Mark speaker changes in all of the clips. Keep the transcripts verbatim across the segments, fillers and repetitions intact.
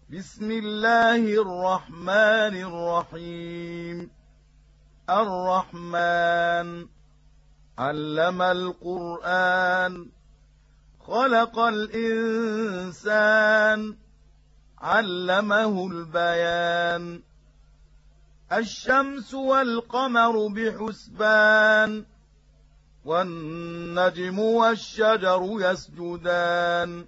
Speaker 1: بسم الله الرحمن الرحيم. الرحمن علم القرآن خلق الإنسان علمه البيان. الشمس والقمر بحسبان والنجم والشجر يسجدان.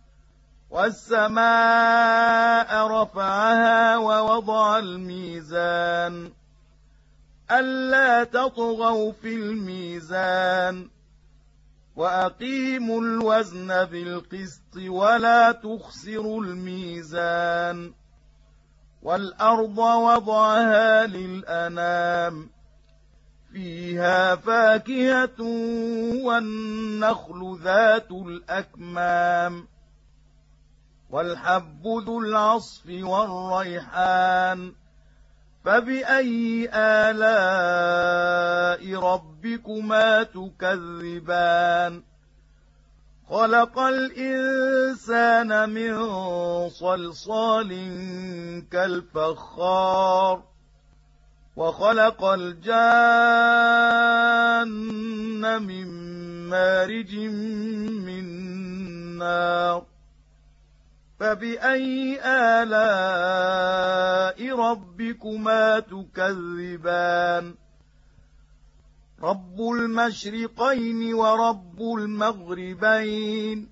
Speaker 1: والسماء رفعها ووضع الميزان ألا تطغوا في الميزان وأقيموا الوزن بالقسط ولا تخسروا الميزان. والأرض وضعها للأنام فيها فاكهة والنخل ذات الأكمام والحب ذو العصف والريحان. فبأي آلاء ربكما تكذبان. خلق الإنسان من صلصال كالفخار وخلق الجان من مارج من نار. فبأي آلاء ربكما تكذبان. رب المشرقين ورب المغربين.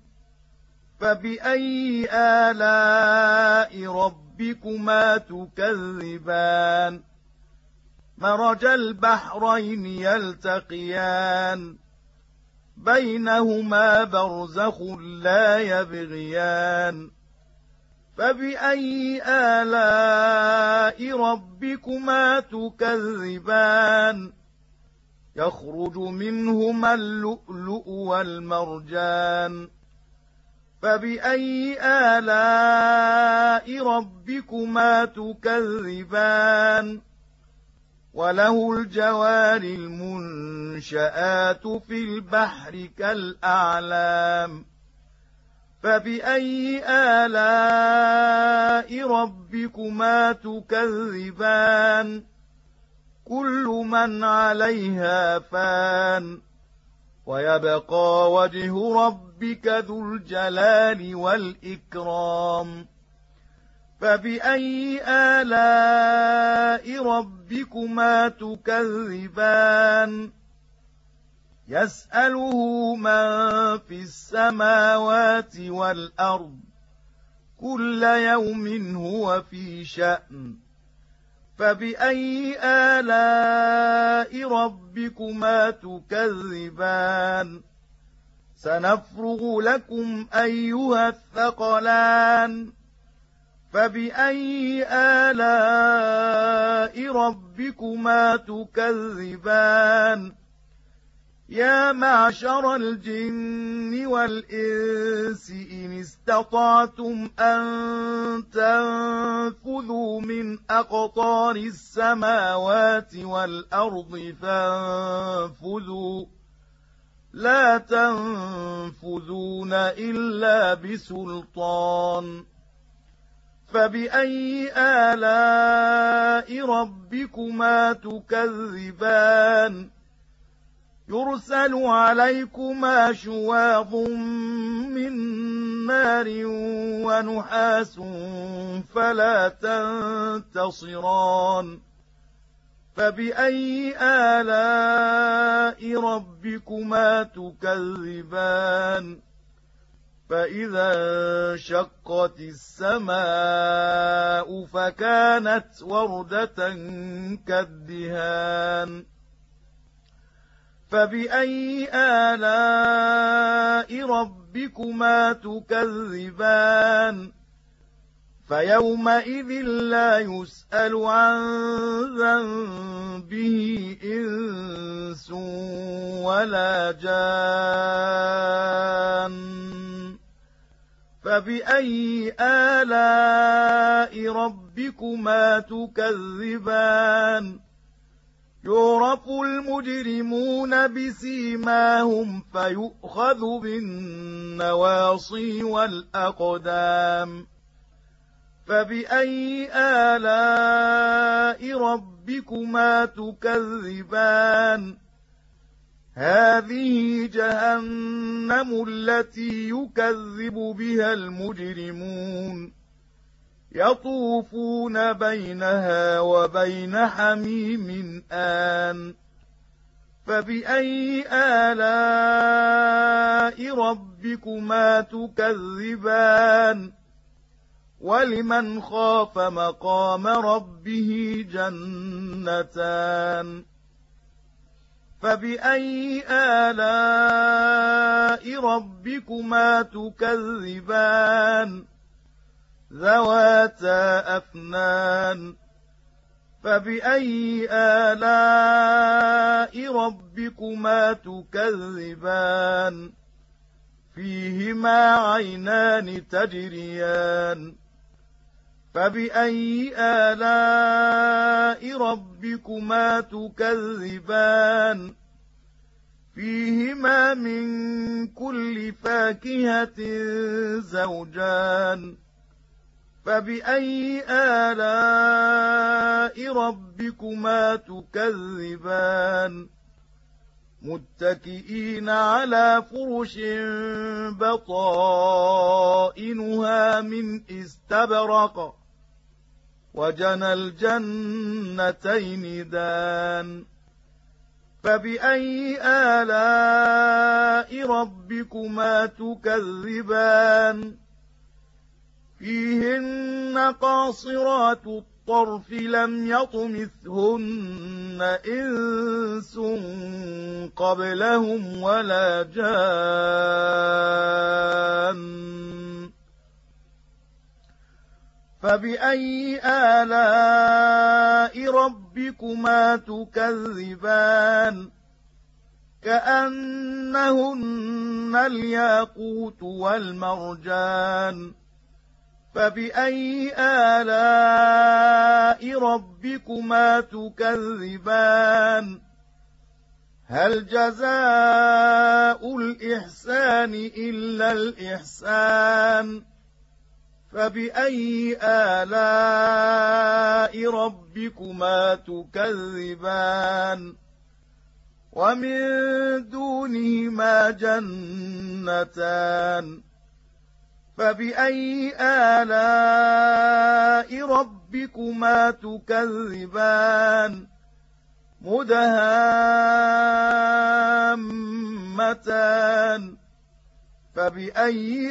Speaker 1: فبأي آلاء ربكما تكذبان. مرج البحرين يلتقيان بينهما برزخ لا يبغيان. فبأي آلاء ربكما تكذبان. يخرج منهما اللؤلؤ والمرجان. فبأي آلاء ربكما تكذبان. وله الجوار المنشآت في البحر كالأعلام. فبأي آلاء ربكما تكذبان. كل من عليها فان ويبقى وجه ربك ذو الجلال والإكرام. فبأي آلاء ربكما تكذبان. يسأله من في السماوات والأرض كل يوم هو في شأن. فبأي آلاء ربكما تكذبان. سنفرغ لكم أيها الثقلان. فبأي آلاء ربكما تكذبان. يا معشر الجن والإنس إن استطعتم أن تنفذوا من أقطار السماوات والأرض فانفذوا لا تنفذون إلا بسلطان. فبأي آلاء ربكما تكذبان. يرسل عليكما شواظ من نار ونحاس فلا تنتصران. فبأي آلاء ربكما تكذبان. فإذا انشقت السماء فكانت وردة كالدهان. فبأي آلاء ربكما تكذبان. فيومئذ لا يسأل عن ذنبه إنس ولا جان. فبأي آلاء ربكما تكذبان. يعرف المجرمون بسيماهم فيؤخذ بالنواصي والأقدام. فبأي آلاء ربكما تكذبان هذه جهنم التي يكذب بها المجرمون يطوفون بينها وبين حميم آن فبأي آلاء ربكما تكذبان ولمن خاف مقام ربه جنتان فبأي آلاء ربكما تكذبان ذواتا أفنان فبأي آلاء ربكما تكذبان فيهما عينان تجريان فبأي آلاء ربكما تكذبان فيهما من كل فاكهة زوجان فبأي آلاء ربكما تكذبان متكئين على فرش بطائنها من استبرق وجنى الجنتين دان فبأي آلاء ربكما تكذبان فيهن قاصرات الطرف لم يطمثهن إنس قبلهم ولا جان فبأي آلاء ربكما تكذبان كأنهن الياقوت والمرجان فبأي آلاء ربكما تكذبان هل جزاء الإحسان إلا الإحسان فبأي آلاء ربكما تكذبان ومن دونهما جنتان فبأي آلاء ربكما تكذبان مدهامتان فبأي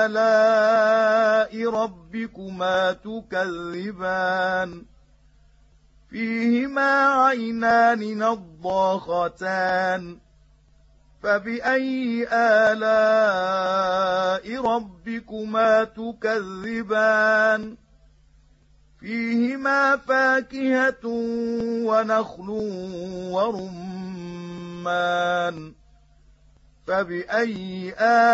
Speaker 1: آلاء ربكما تكذبان فيهما عينان نضاختان فبأي آلاء ربكما تكذبان فيهما فاكهة ونخل ورمان فبأي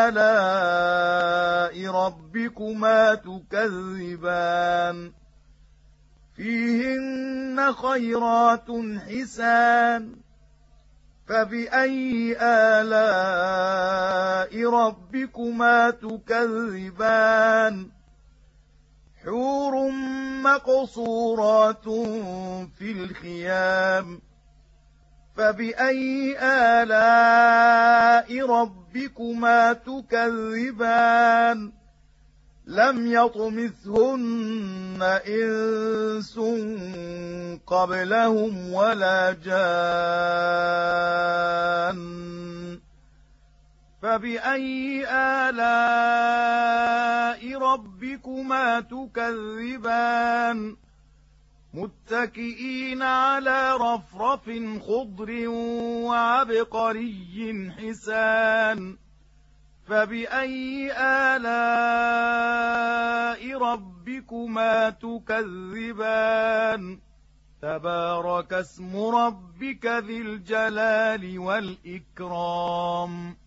Speaker 1: آلاء ربكما تكذبان فيهن خيرات حسان فبأي آلاء ربكما تكذبان حور مقصورات في الخيام فبأي آلاء ربكما تكذبان لم يطمثهن إنس قبلهم ولا جان فبأي آلاء ربكما تكذبان متكئين على رفرف خضر وعبقري حسان فبأي آلاء ربكما تكذبان تبارك اسم ربك ذي الجلال والإكرام